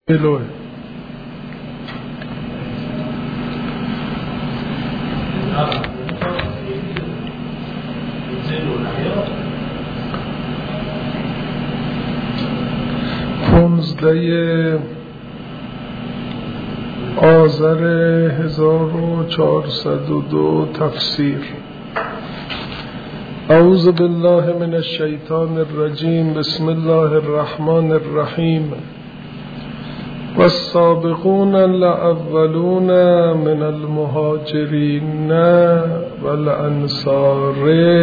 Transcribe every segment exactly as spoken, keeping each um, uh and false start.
جلوه پونزده آذر هزار و چهارصد و دو تفسیر. اعوذ بالله من الشیطان الرجیم. بسم الله الرحمن الرحیم. والسابقون الاولون من المهاجرین والانصار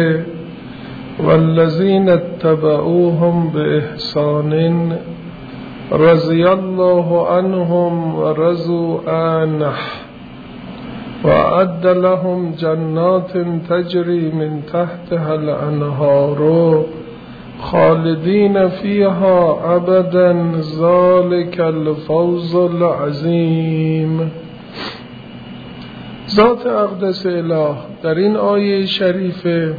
والذین اتبعوهم باحسان رضی الله عنهم ورضوا عنه وأعد لهم جنات تجري من تحتها الأنهار خالدين فيها أبدا ذلك الفوز العظیم. ذات اقدس اله در این آیه شریفه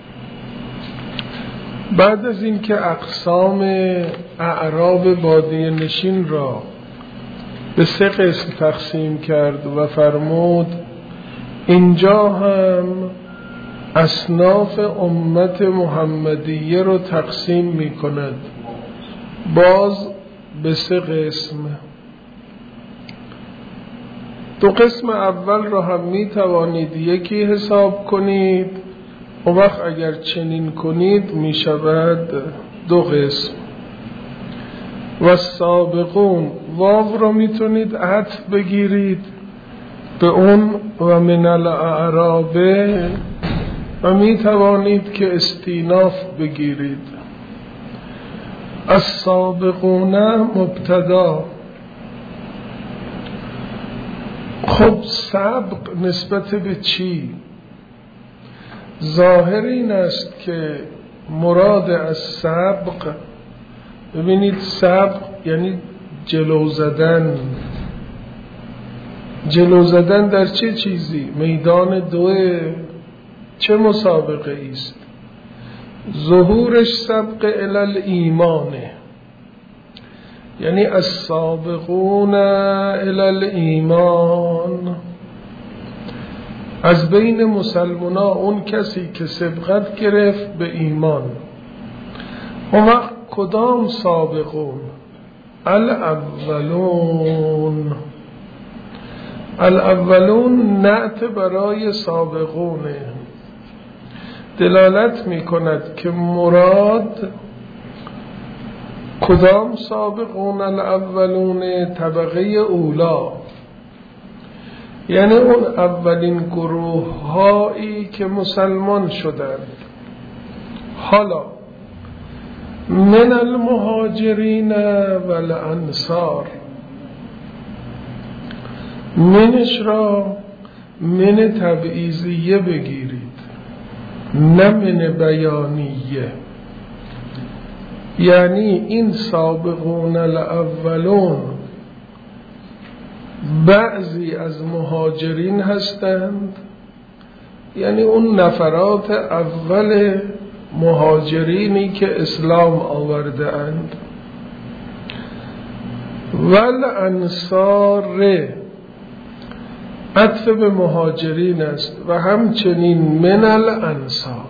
بعد از این که اقسام اعراب بادیه نشین را به سه قسم تقسیم کرد و فرمود اینجا هم اصناف امت محمدیه رو تقسیم می کند باز به سه قسم. دو قسم اول را هم می توانید یکی حساب کنید و وقت اگر چنین کنید می شود دو قسم. و سابقون واو را می تونید عطف بگیرید به اون و من الاعراب و می توانید که استیناف بگیرید. السابقون مبتدا. خب سبق نسبت به چی؟ ظاهر این است که مراد از سبق، ببینید سبق یعنی جلو زدن. جلو زدن در چه چیزی؟ میدان دوه. چه مسابقه است؟ ظهورش سبق الی الایمانه، یعنی السابقون الی الایمان. از بین مسلمان ها اون کسی که سبقت گرفت به ایمان. اون وقت کدام سابقون؟ الاولون. الاولون نعت برای سابقونه، دلالت می کند که مراد کدام سابقون؟ الاولون طبقه اولا، یعنی اون اولین گروه هایی که مسلمان شدند. حالا من المهاجرین والانصار، منش را من تبعیضیه بگیرید نه من بیانیه. یعنی این سابقون الاولون بعضی از مهاجرین هستند، یعنی اون نفرات اول مهاجرینی که اسلام آورده اند. والانصار عطف به مهاجرین است و همچنین من الانصار.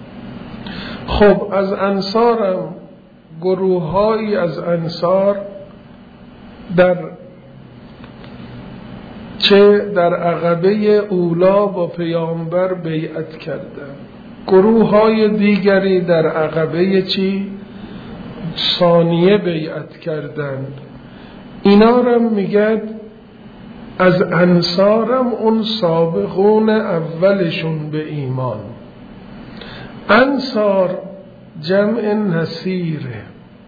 خب از انصارم گروه‌هایی از انصار در چه در عقبه اولا با پیامبر بیعت کردند، گروه‌های دیگری در عقبه چی؟ ثانیه بیعت کردند. اینا را میگه از انصارم اون سابقون اولشون به ایمان. انصار جمع نصیره،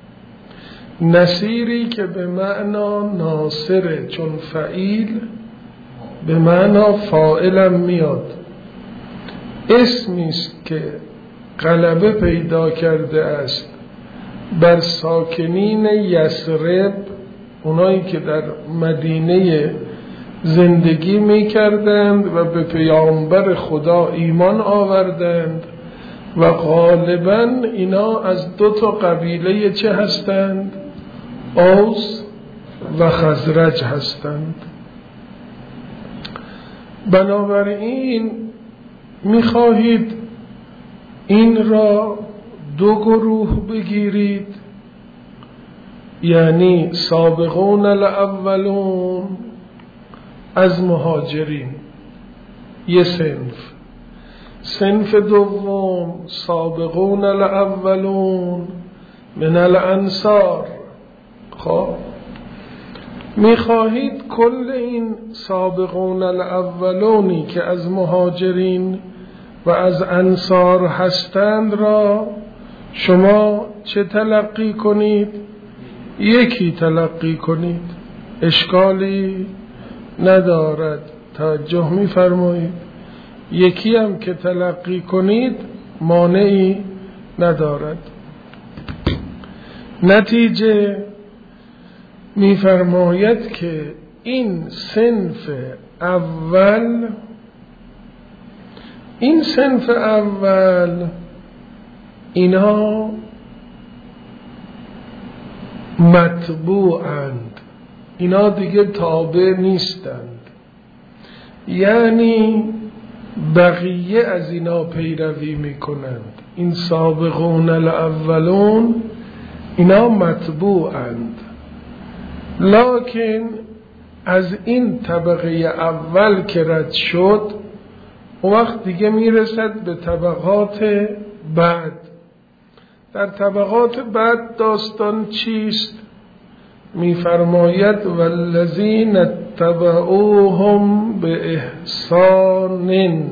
نصیری که به معنا ناصره، چون فعیل به معنا فاعلم میاد. اسمی است که غلبه پیدا کرده است بر ساکنین یثرب، اونایی که در مدینه زندگی می کردند و به پیامبر خدا ایمان آوردند و غالباً اینا از دو تا قبیله چه هستند؟ اوس و خزرج هستند. بنابراین میخواهید این را دو گروه بگیرید، یعنی سابقون الاولون از مهاجرین یه صنف، صنف دوم سابقون الاولون من الانصار. خب میخواهید کل این سابقون الاولونی که از مهاجرین و از انصار هستند را شما چه تلقی کنید؟ یکی تلقی کنید، اشکالی ندارد. توجه می‌فرمایید؟ یکی هم که تلقی کنید مانعی ندارد. نتیجه می‌فرماید که این صنف اول این صنف اول اینا متبوعند، اینا دیگه تابع نیستند، یعنی بقیه از اینا پیروی میکنند. این سابقون الاولون اینا متبوعند، لکن از این طبقه اول که رد شد اون وقت دیگه میرسد به طبقات بعد. در طبقات بعد داستان چیست؟ میفرماید والذین اتبعوهم به احسان.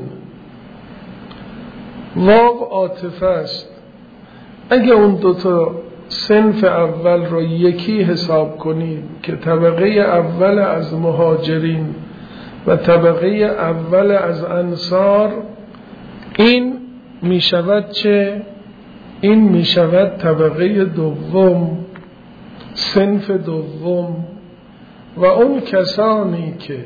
واو عاطفه است. اگه اون دوتا صنف اول رو یکی حساب کنیم که طبقه اول از مهاجرین و طبقه اول از انصار، این می شود چه؟ این می شود طبقه دوم، صنف دوم. و اون کسانی که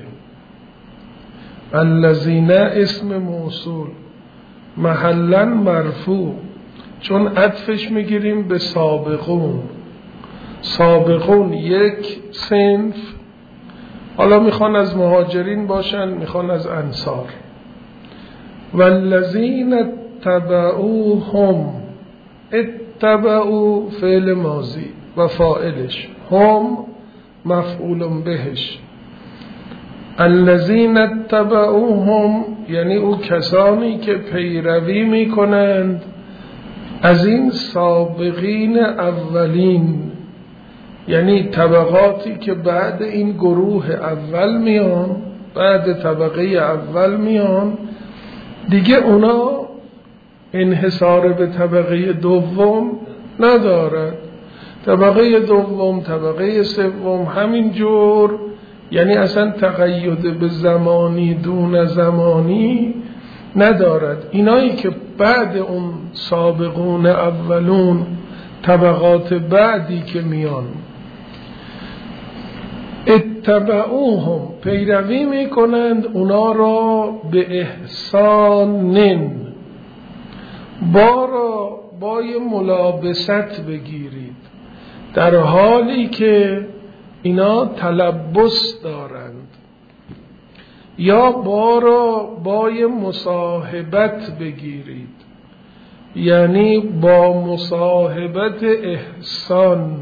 الذین اسم موصول محلا مرفوع، چون عطفش میگیریم به سابقون. سابقون یک صنف، حالا میخوان از مهاجرین باشن میخوان از انصار. والذین اتبعوهم، اتبعو فعل ماضی و فاعلش، هم مفعول بهش. الذین اتبعوهم یعنی او کسانی که پیروی میکنند از این سابقین اولین، یعنی طبقاتی که بعد این گروه اول میان، بعد طبقه اول میان، دیگه اونا انحصار به طبقه دوم ندارد. طبقه دوم، طبقه سوم همین جور، یعنی اصلا تقید به زمانی دون زمانی ندارد. اینایی که بعد اون سابقون اولون، طبقات بعدی که میان، اتبعوهم پیروی میکنند اونا را به احسان. با را بای ملابست بگیرید، در حالی که اینا تلبس دارند، یا با را بای مصاحبت بگیرید، یعنی با مصاحبت احسان.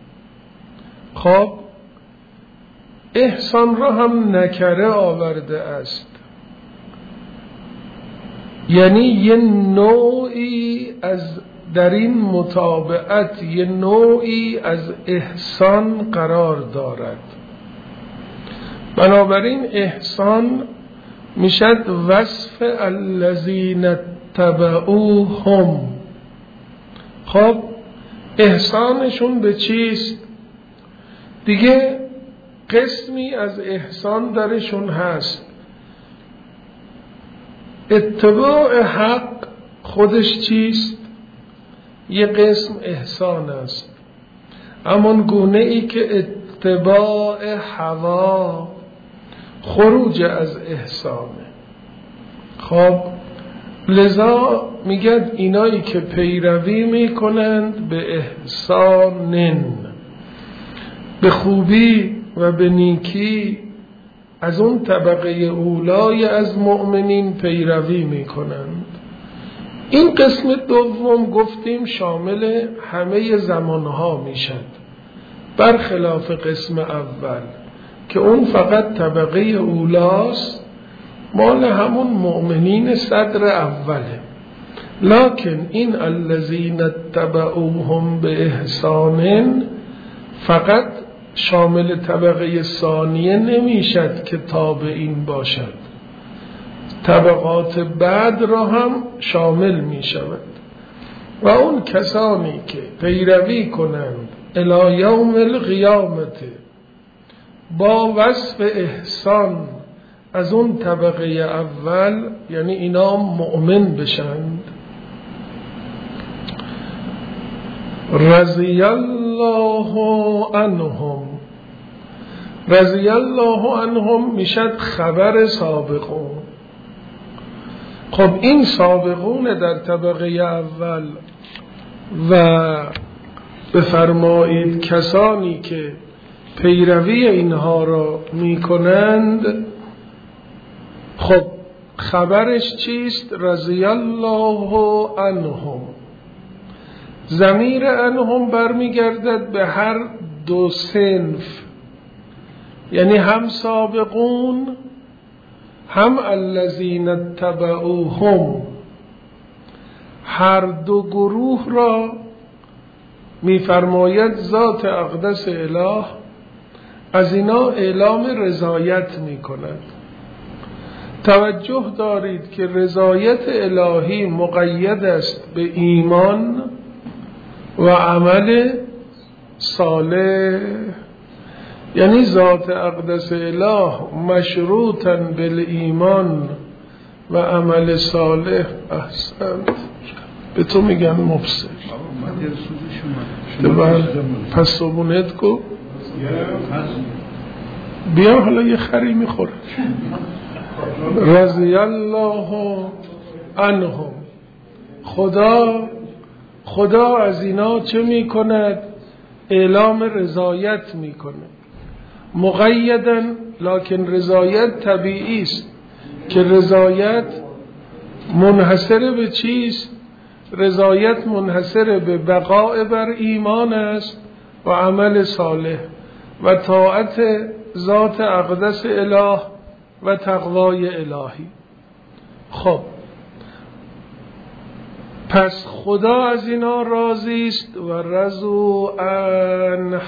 خب احسان را هم نکره آورده است، یعنی یه نوعی از در این متابعت، یه نوعی از احسان قرار دارد. بنابراین احسان میشد وصف الذین اتبعوهم. خب احسانشون به چیست؟ دیگه قسمی از احسان درشون هست. اتباع حق خودش چیست؟ یه قسم احسان است، همون گونه ای که اتباع هوا خروج از احسانه. خب لذا میگد اینایی که پیروی میکنند به احسانن، به خوبی و به نیکی از اون طبقه اولای از مؤمنین پیروی میکنند. این قسم دوم گفتیم شامل همه زمانها میشد، برخلاف قسم اول که اون فقط طبقه اولاست، مال همون مؤمنین صدر اوله. لکن این الذین اتبعوهم به احسان فقط شامل طبقه ثانیه نمیشد که تابعین باشد، طبقات بعد را هم شامل می شود. و اون کسانی که پیروی کنند الی یوم القیامت با وصف احسان از اون طبقه اول، یعنی اینا مؤمن بشند، رضی الله عنهم. رضی الله عنهم میشد خبر سابقون. خب این سابقون در طبقه اول و بفرمایید کسانی که پیروی اینها را میکنند، خب خبرش چیست؟ رضی الله عنهم. ضمیر عنهم برمیگردد به هر دو صنف، یعنی هم سابقون هم الذین اتبعوهم، هر دو گروه را میفرماید ذات اقدس اله از اینا اعلام رضایت میکند. توجه دارید که رضایت الهی مقید است به ایمان و عمل صالح، یعنی ذات اقدس اله مشروطاً بالایمان و عمل صالح. احسن، به تو میگن مفسر. پس صبونت کو بیا، حالا یه خری میخوره. رضی الله عنهم، خدا خدا از اینا چه میکند؟ اعلام رضایت میکند. مقیداً، لکن رضایت طبیعی است که رضایت منحصر به چیست؟ رضایت منحصر به بقاء بر ایمان است و عمل صالح و طاعت ذات اقدس اله و تقوای الهی. خب پس خدا از اینا راضی است و رضوا عنه،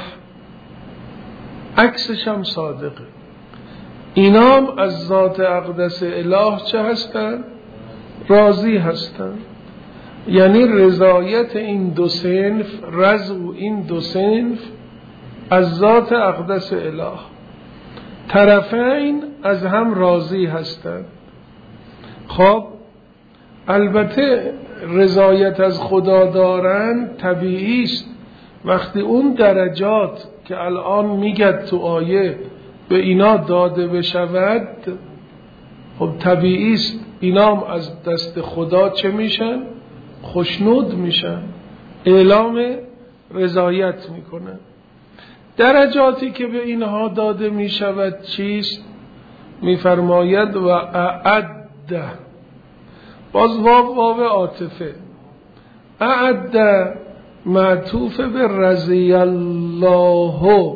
عکسش هم صادقه. اینام از ذات اقدس اله چه هستن؟ راضی هستن. یعنی رضایت این دو صنف، رضو این دو صنف از ذات اقدس اله، طرفین از هم راضی هستند. خب البته رضایت از خدا دارن طبیعی است. وقتی اون درجات که الان میگد تو آیه به اینا داده بشود، خب طبیعی است اینام از دست خدا چه میشن؟ خوشنود میشن، اعلام رضایت میکنن. درجاتی که به اینها داده میشود چیست؟ میفرماید و اعد، باز واو واو عاطفه، اعد معطوف به رضی الله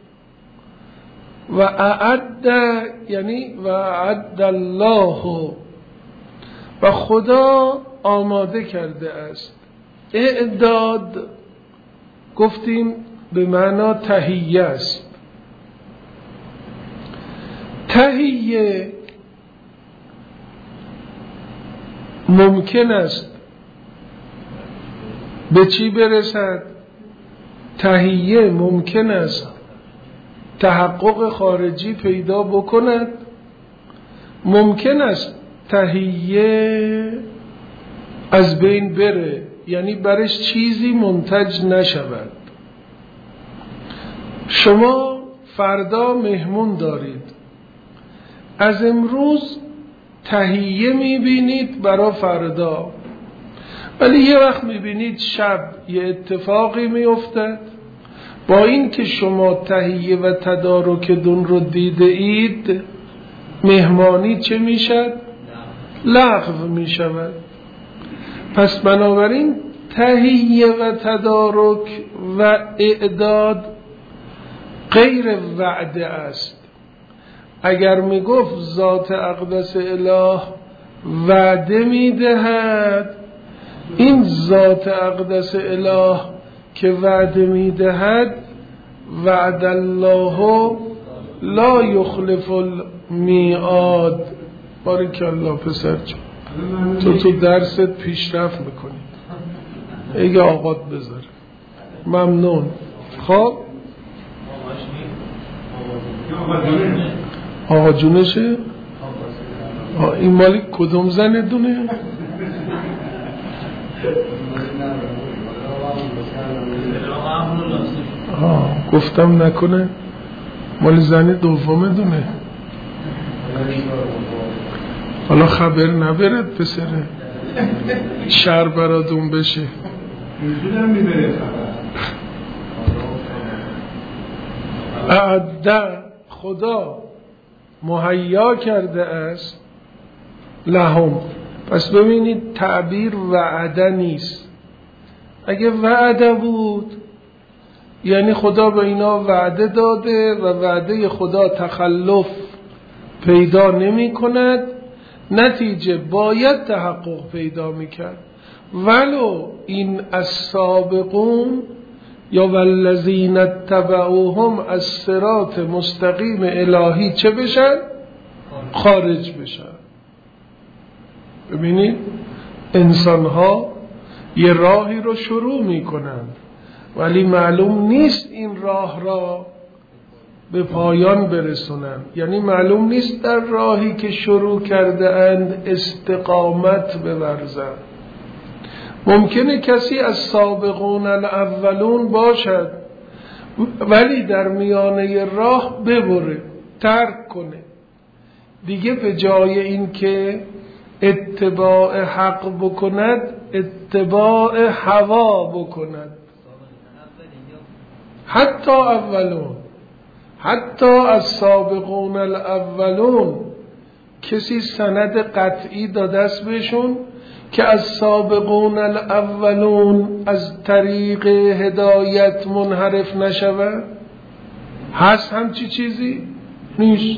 و اعد یعنی و اعد الله، و خدا آماده کرده است. اعداد گفتیم به معنا تهیه است. تهیه ممکن است به چی برسد؟ تهیه ممکن است تحقق خارجی پیدا بکند، ممکن است تهیه از بین بره، یعنی برش چیزی منتج نشود. شما فردا مهمون دارید، از امروز تهیه میبینید برای فردا، ولی یه وقت میبینید شب یه اتفاقی میافتد با این که شما تهیه و تدارک دون رو دیده اید، مهمانی چه میشد؟ لغو میشود. پس بنابراین تهیه و تدارک و اعداد غیر وعده است. اگر میگفت ذات اقدس اله وعده میدهد، این ذات اقدس اله که وعده میدهد، وعد الله لا یخلف المیعاد. بارک الله پسر جان، تو تو درست پیشرفت میکنی. اگه آقات بذاره ممنون. خب آقا جونشه؟ این مالی کدوم زنه دونه؟ آه گفتم نکنه مالی زنی دومه دونه. حالا خبر نبرد پسره شر برادون بشه. اعده خدا مهیا کرده است لهم. پس ببینید تعبیر وعده نیست. اگه وعده بود یعنی خدا به اینا وعده داده و وعده خدا تخلف پیدا نمی کند، نتیجه باید تحقق پیدا میکرد. ولو این السابقون یا والذین اتبعوهم از صراط مستقیم الهی چه بشن؟ خارج بشن. ببینید انسان ها یه راهی رو شروع میکنند ولی معلوم نیست این راه را به پایان برسونن. یعنی معلوم نیست در راهی که شروع کرده اند استقامت بورزند. ممکنه کسی از سابقون الاولون باشد ولی در میانه راه ببره، ترک کنه دیگه، به جای این که اتباع حق بکند اتباع هوا بکند. حتی اولون، حتی از سابقون الاولون کسی سند قطعی داده است بهشون که از سابقون الاولون از طریق هدایت منحرف نشود؟ هست همچی چیزی؟ نیست.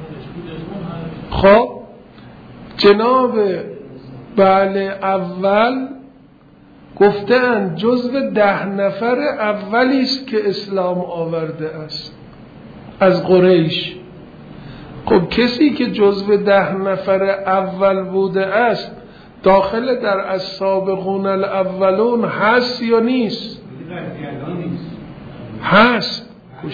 خب جناب بله اول گفتن جزو ده نفر اولی است که اسلام آورده است از قریش. خب کسی که جزو ده نفر اول بوده است داخل در السابقون الاولون هست یا نیست؟ هست.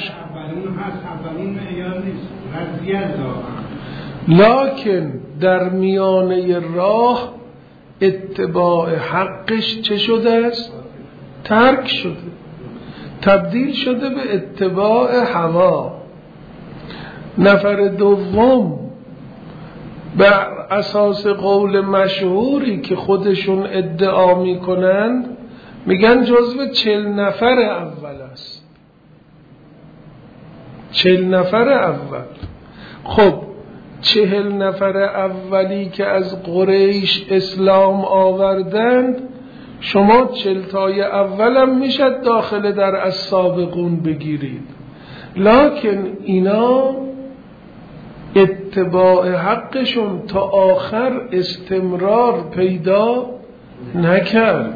لکن در میانه راه اتباع حقش چه شده است؟ ترک شده، تبدیل شده به اتباع هوا. نفر دوم بر اساس قول مشهوری که خودشون ادعا می کنند میگن جزو چل نفر اول است. چل نفر اول. خب چهل نفر اولی که از قریش اسلام آوردند، شما چل تای اولم میشد داخل در السابقون بگیرید، لکن اینا اتباع حقشون تا آخر استمرار پیدا نکرد.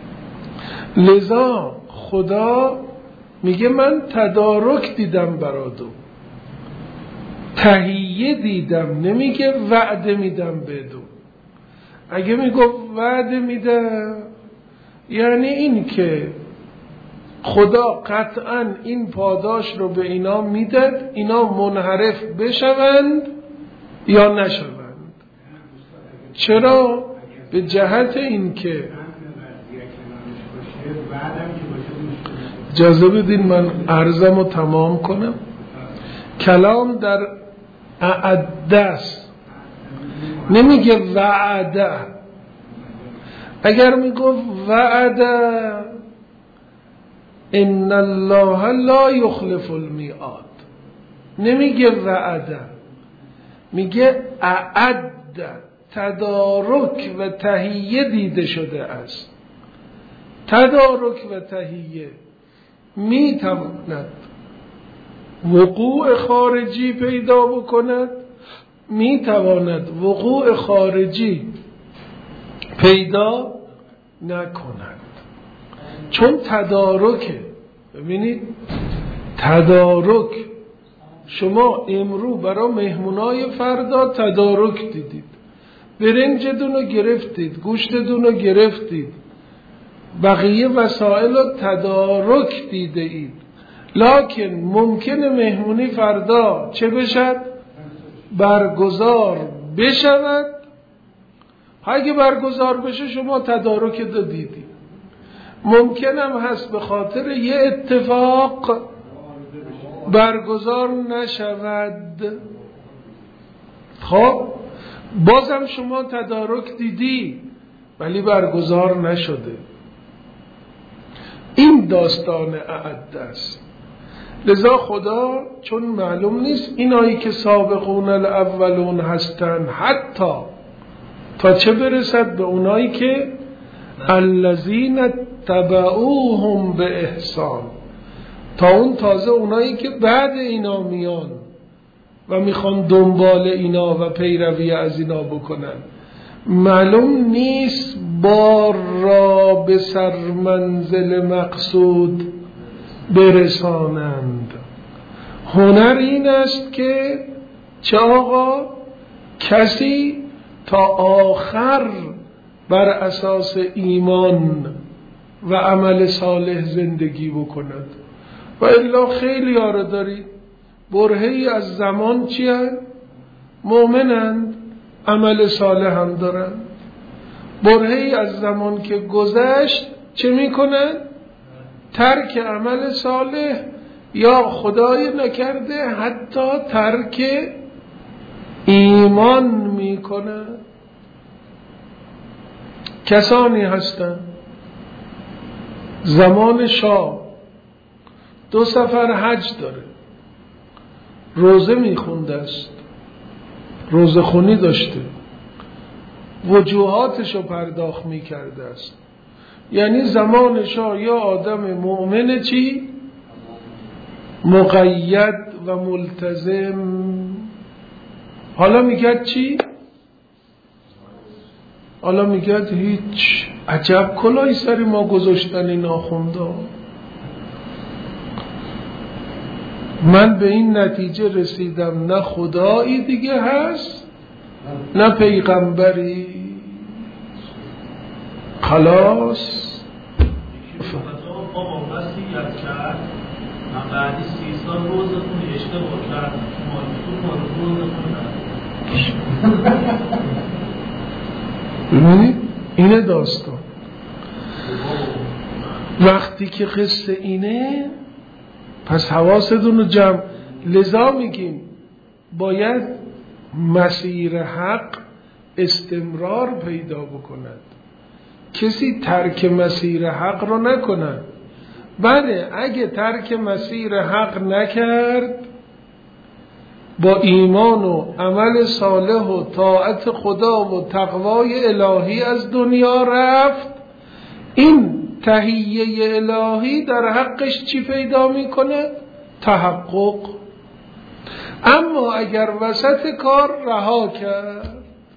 لذا خدا میگه من تدارک دیدم برادو، تهیه دیدم، نمیگه وعده میدم بدو. اگه میگه وعده میدم یعنی این که خدا قطعا این پاداش رو به اینا میداد، اینا منحرف بشوند یا نشوند. چرا؟ به جهت این که اجازه بدین من عرضم رو تمام کنم. کلام در اعده است، نمیگه وعده. اگر میگفت وعده ان الله لا یخلف المیعاد، نمیگه وعده، میگه اعد، تدارک و تهیه دیده شده است. تدارک و تهیه میتواند وقوع خارجی پیدا بکند، میتواند وقوع خارجی پیدا نکند، چون تدارکه. ببینید تدارک، شما امرو برای مهمونای فردا تدارک دیدید، برنجتون رو گرفتید، گوشتتون رو گرفتید، بقیه وسایل رو تدارک دیده اید، لکن ممکنه مهمونی فردا چه بشد؟ برگزار بشود. اگه برگزار بشه شما تدارک رو دیدید. ممکنم هست به خاطر یه اتفاق برگزار نشود، خب بازم شما تدارک دیدی ولی برگزار نشده. این داستان اعد است. لذا خدا چون معلوم نیست اینایی که سابقون الاولون هستن حتی تا چه برسد به اونایی که الذین تبعوهم به احسان، تا اون تازه اونایی که بعد اینا میان و میخوان دنبال اینا و پیروی از اینا بکنن، معلوم نیست بار را به سر منزل مقصود برسانند. هنر این است که چه آقا کسی تا آخر بر اساس ایمان و عمل صالح زندگی بکند. و الا خیلی یاره دارید برهی از زمان چی هست؟ مؤمنند، عمل صالح هم دارند. برهی از زمان که گذشت چه میکنند؟ ترک عمل صالح یا خدای نکرده حتی ترک ایمان میکنند. کسانی هستند زمان شاه دو سفر حج داره، روزه میخونده است، روزه خونی داشته، وجوهاتش رو پرداخت میکرده است. یعنی زمان شاه یا آدم مؤمن چی؟ مقید و ملتزم. حالا میگه چی؟ حالا میگه هیچ، عجب کلای سری ما گذاشتن این آخونده. من به این نتیجه رسیدم نه خدایی دیگه هست نه پیغمبری. خلاص بابا وصیت کرد من بعدی سی سال روزتون اشتباه کردم تو روزتون ببینید اینه داستان. وقتی که قصه اینه پس حواستون رو جمع. لذا میگیم باید مسیر حق استمرار پیدا بکند، کسی ترک مسیر حق رو نکند. بله اگه ترک مسیر حق نکرد، با ایمان و عمل صالح و طاعت خدا و تقوای الهی از دنیا رفت، این تهیه الهی در حقش چی پیدا میکنه؟ تحقق. اما اگر وسط کار رها کرد،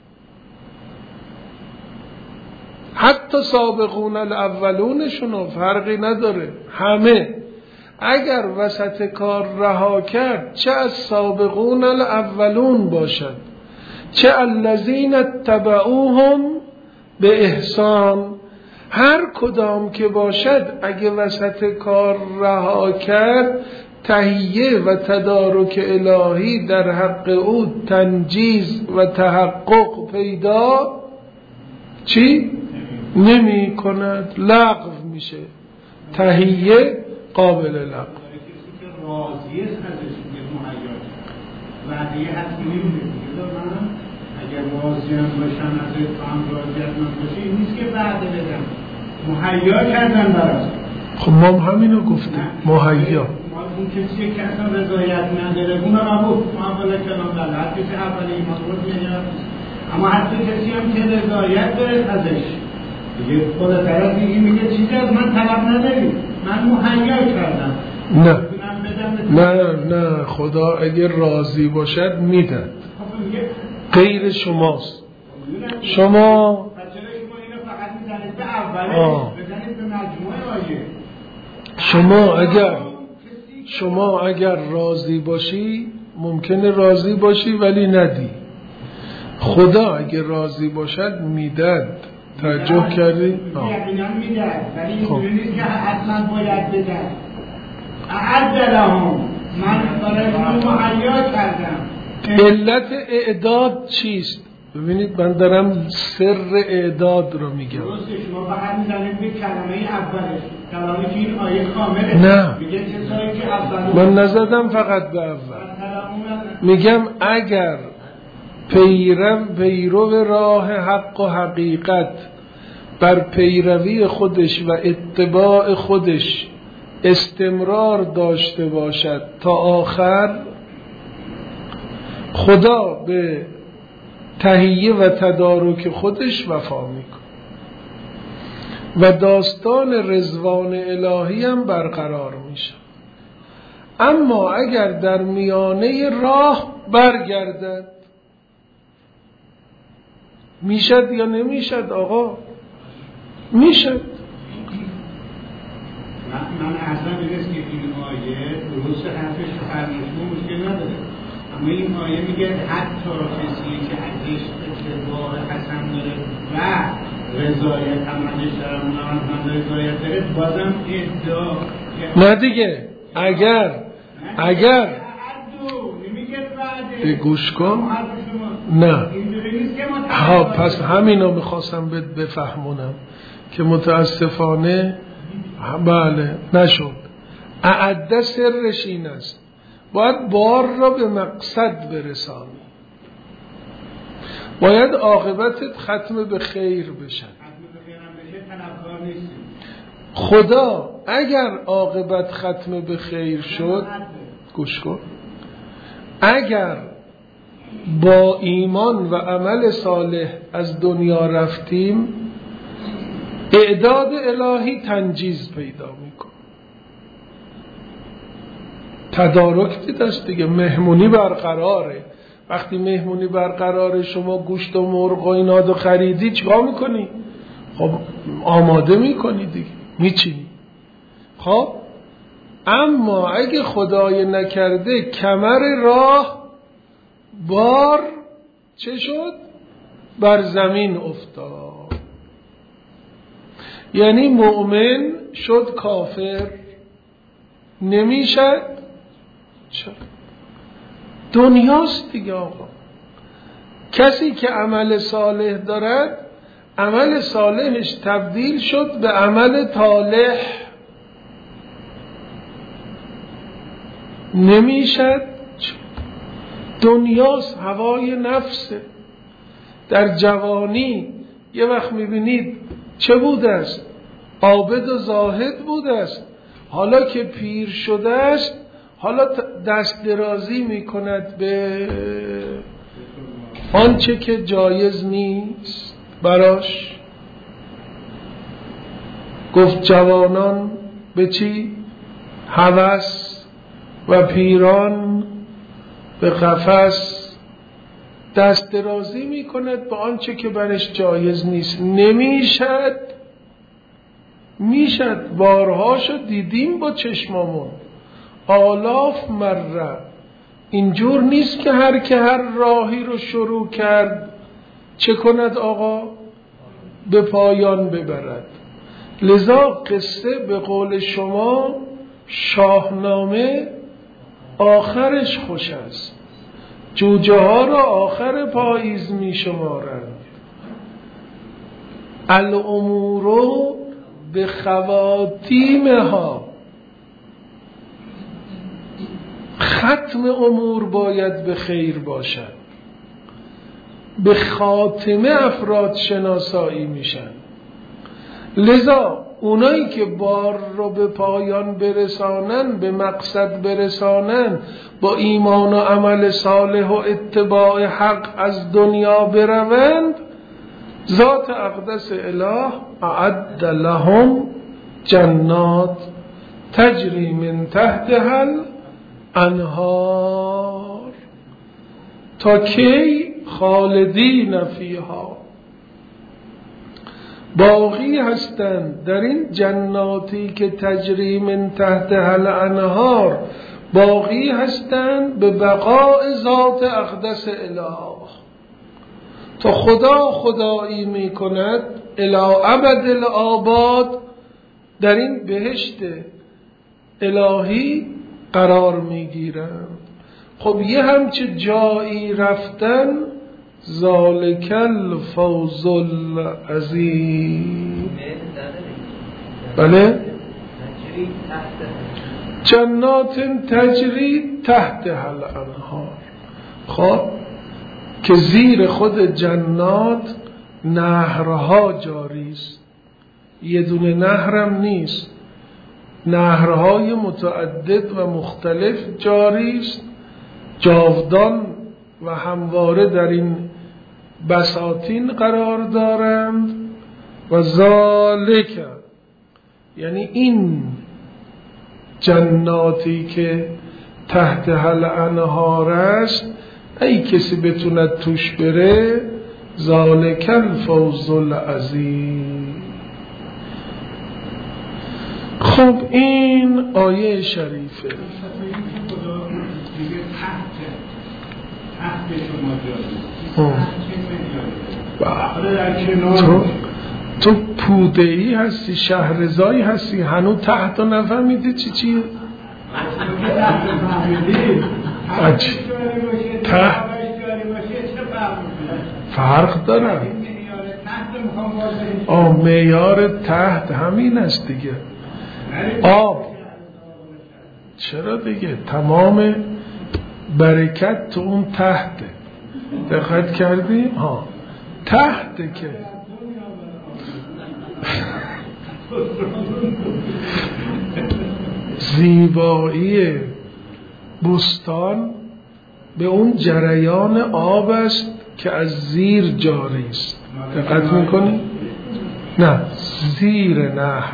حتی سابقون الاولونشون فرقی نداره، همه اگر وسط کار رها کرد، چه از سابقون الاولون باشد چه الذین اتبعوهم به احسان، هر کدام که باشد اگه وسط کار رها کرد، تهیه و تدارک الهی در حق او تنجیز و تحقق پیدا چی؟ نمی کند، لغو میشه. تهیه قابل لغو. کسی که راضیه ازش مهیا وعده حتی نمیده دیگه. من اگر راضیم باشم از تو هم راضیت من باشه، این نیست که وعده بدم، مهیا کردن براش. خب ما هم همینو گفتیم مهیا. اون کسی که اصلا رضایت نداره اون رو نبود معامله کلام داره هر کسی اول ایمان رو میاد، اما حتی کسی هم که رضایت داره ازش دیگه خدا طرف دیگه میگه چیزی از من طلب نداری، من مهیا کردم. نه نه نه خدا اگه راضی باشد میدن، غیر شماست. شما شما اگر شما اگر راضی باشی ممکنه راضی باشی ولی ندی. خدا اگر راضی باشد میدد. توجه کردی؟ یقینا میدد ولی اینجوری که حتما باید بدد. اعد لهم من برایشون مهیا کردم. علت اعداد چیست؟ ببینید من دارم سر اعداد رو میگم. درسته شما فقط میزنید به کلمه اولش، کلمه که این آیه کامله. نه میگه کسایی که اول من نزدم فقط به اول، میگم اگر پیرو پیرو راه حق و حقیقت بر پیروی خودش و اتباع خودش استمرار داشته باشد تا آخر، خدا به تهیه و تدارک خودش وفا میکنه و داستان رضوان الهی هم برقرار میشه. اما اگر در میانه راه برگردد میشد یا نمیشد؟ آقا میشد. من اصلا میرسه که این آیه درست حرفش فرماشون مشکل نداره، اما این آیه میگه حتی کسی که ازش اتباع حسن داره و رضایت هم ازش داره اون هم رضایت داره بازم ادعا نه دیگه اگر اگر به گوش کن نه ها پس همینا میخواستم بفهمونم که متاسفانه بله نشد. اعده سرش این است باید بار را به مقصد برسانی، باید عاقبتت ختم به خیر بشن. خدا اگر عاقبت ختم به خیر شد گوش کن، اگر با ایمان و عمل صالح از دنیا رفتیم اعداد الهی تنجیز پیدا میکن. تدارک دیدست دیگه، مهمونی برقراره. وقتی مهمونی برقراره شما گوشت و مرغ و اینا رو خریدی چیکار میکنی؟ خب آماده میکنی دیگه، میچینی. خب اما اگه خدای نکرده کمر راه بار چه شد؟ بر زمین افتاد، یعنی مؤمن شد کافر، نمیشد. چرا؟ دنیاست دیگه آقا. کسی که عمل صالح دارد عمل صالحش تبدیل شد به عمل طالح، نمیشد. دنیاست، هوای نفسه. در جوانی یه وقت میبینید چه بوده است؟ عابد و زاهد بوده است. حالا که پیر شده است حالا دست درازی میکند به آنچه که جایز نیست براش. گفت جوانان به چی؟ هوس و پیران به قفس. دست درازی میکند به آنچه که برش جایز نیست. نمیشد. میشد. بارهاشو دیدیم با چشمامون، آلاف مره. اینجور نیست که هر که هر راهی رو شروع کرد چه کند آقا؟ به پایان ببرد. لذا قصه به قول شما شاهنامه آخرش خوش است. جوجه ها را آخر پاییز می شمارند. الامور به خواتیمها. ختم امور باید به خیر باشد. به خاتمه افراد شناسایی میشن. لذا اونایی که بار رو به پایان برسانن، به مقصد برسانن، با ایمان و عمل صالح و اتباع حق از دنیا بروند، ذات اقدس اله اعد لهم جنات تجری من تحتها الانهار تا کی خالدین فیها، باقی هستند در این جناتی که تجری من تحتها الانهار، باقی هستند به بقاء ذات اقدس اله. تا خدا خدایی می کند الی ابد الآباد در این بهشت الهی قرار می گیرند. خب یه همچه جایی رفتن، ذالک الفوز العظیم. بله، جنات تجری تحتها الانهار. خب که زیر خود جنات نهرها جاری است، یه دونه نهرم نیست، نهرهای متعدد و مختلف جاری است، جاودان و همواره در این بساطین قرار دارند. و ذالک یعنی این جناتی که تحت الانهار است، ای کسی بتوند توش بره، ذالک الفوز العظیم. خب این آیه شریفه. تو تو پوده‌ای هستی، شهرزایی هستی، هنو تحت و نفهمیدی چی چیه؟ اجی تحت فرق دارن. آه معیار تحت همین است دیگه، آب. چرا دیگه تمام برکت تو اون تحته. دقت کردی؟ ها تحته که زیبایی بستان به اون جریان آب است که از زیر جاری است. دقت میکنی؟ نه، زیر نهر.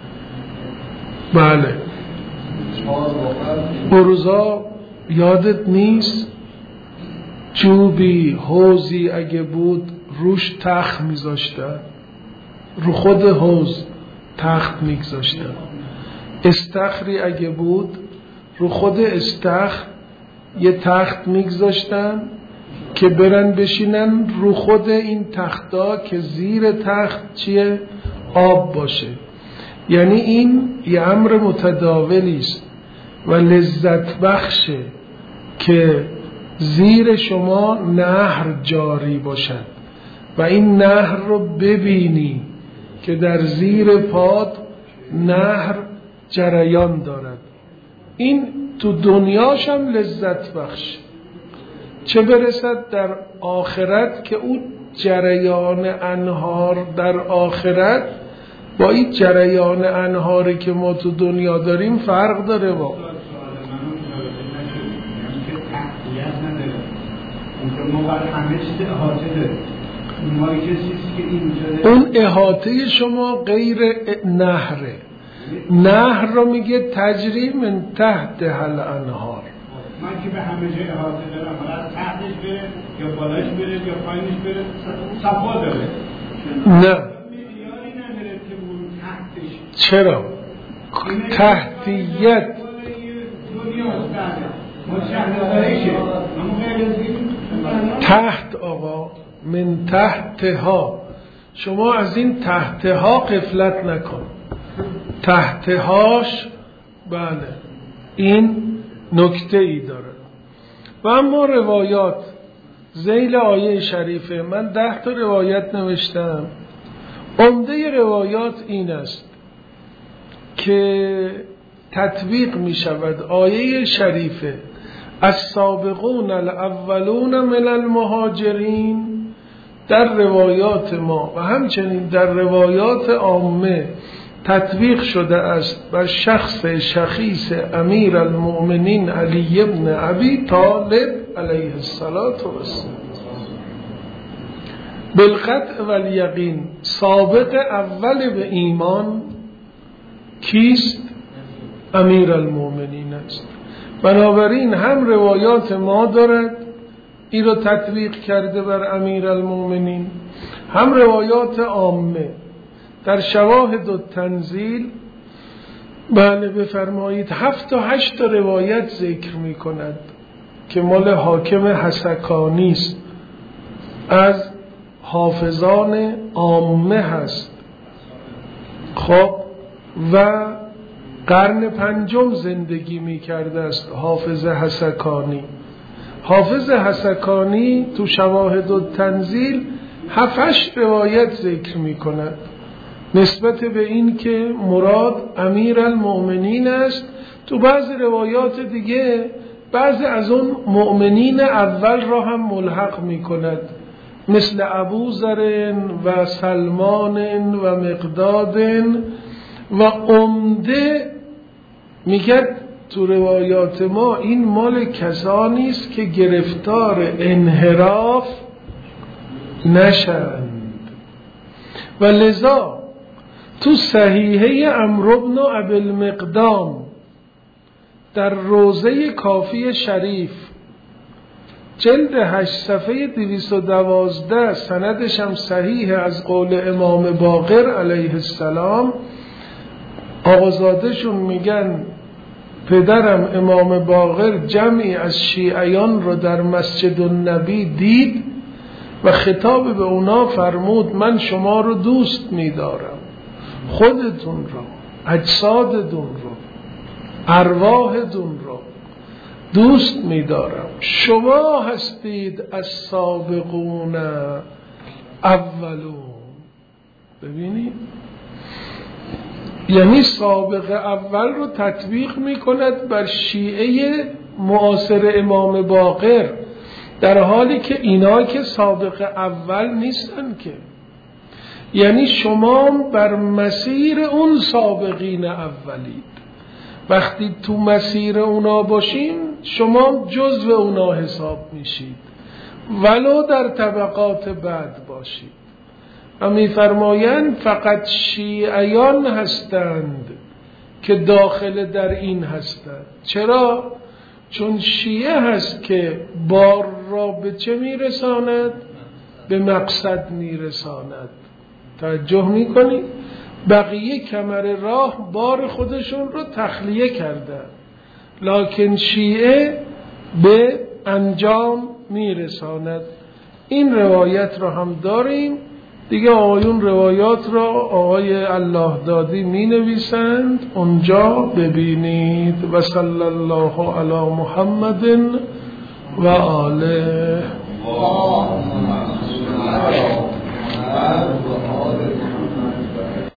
بله، بروزا یادت نیست چوبی حوزی اگه بود روش تخت میذاشتن، رو خود حوز تخت میگذاشتن. استخری اگه بود رو خود استخر یه تخت میگذاشتن که برن بشینن رو خود این تختا که زیر تخت چیه؟ آب باشه. یعنی این یه امر متداولی است و لذت بخشه که زیر شما نهر جاری باشد و این نهر رو ببینی که در زیر پاد نهر جریان دارد. این تو دنیاش هم لذت بخش، چه برسد در آخرت که اون جریان انهار در آخرت با این جریان انهاری که ما تو دنیا داریم فرق داره. با اون احاطه شما غیر نهره. نهر رو میگه تجری من تحت الانهار. من که به همه جای احاطه دارم، حالا تحتش بره یا بالاش بره یا پایینش بره، صفا داره. نه میلیاری نداره که اون تحتش. چرا؟ تحتیت تحت آقا من تحتها. شما از این تحتها غفلت نکن. تحتهاش بله این نکته ای داره. و اما روایات ذیل آیه شریفه من ده تا روایت نوشتم. عمده روایات این است که تطبیق می شود آیه شریفه السابقون الاولون من المهاجرین در روایات ما و همچنین در روایات عامه تطبیق شده است بر شخص شخیص امیر المؤمنین علی ابن ابی طالب علیه السلام و السلام. بالقطع و الیقین سابق اول به ایمان کیست؟ امیر المؤمنین است. بنابراین هم روایات ما دارد این رو تطبیق کرده بر امیر المؤمنین، هم روایات عامه در شواهد و تنزیل. بله بفرمایید هفت تا هشت تا روایت ذکر می کند که مال حاکم حسکانی است، از حافظان عامه هست. خب و قرن پنجم زندگی می کرده است حافظ حسکانی. حافظ حسکانی تو شواهد و تنزیل هفتش روایت ذکر می کند نسبت به این که مراد امیر المؤمنین است. تو بعض روایات دیگه بعض از اون مؤمنین اول را هم ملحق می کند، مثل ابو ذر و سلمان و مقداد و عمده. میگه تو روایات ما این مال کسانی است که گرفتار انحراف نشند و لذا تو صحیحه عمرو بن ابی المقدام در روضه کافی شریف جلد هشت صفحه دویست و دوازده سندش هم صحیح از قول امام باقر علیه السلام، آقازادشون میگن پدرم امام باقر جمعی از شیعیان رو در مسجد النبی دید و خطاب به اونا فرمود من شما رو دوست می‌دارم، خودتون رو، اجسادتون رو، ارواحتون رو دوست می‌دارم، شما هستید السابقون اولون. ببینید یعنی سابق اول رو تطبیق می‌کند بر شیعه معاصر امام باقر، در حالی که اینا که سابق اول نیستن که. یعنی شما بر مسیر اون سابقین اولید، وقتی تو مسیر اونا باشین شما جزو اونا حساب میشید ولو در طبقات بعد باشید. و میفرمایند فقط شیعیان هستند که داخل در این هستند. چرا؟ چون شیعه هست که بار را به چه میرساند؟ به مقصد میرساند. توجه میکنی؟ بقیه کمر راه بار خودشون رو تخلیه کردن، لکن شیعه به انجام میرساند. این روایت رو هم داریم دیگه. آقایون روایات را آقای الله دادی می نویسند، اونجا ببینید. و صلی الله علی محمد و آله.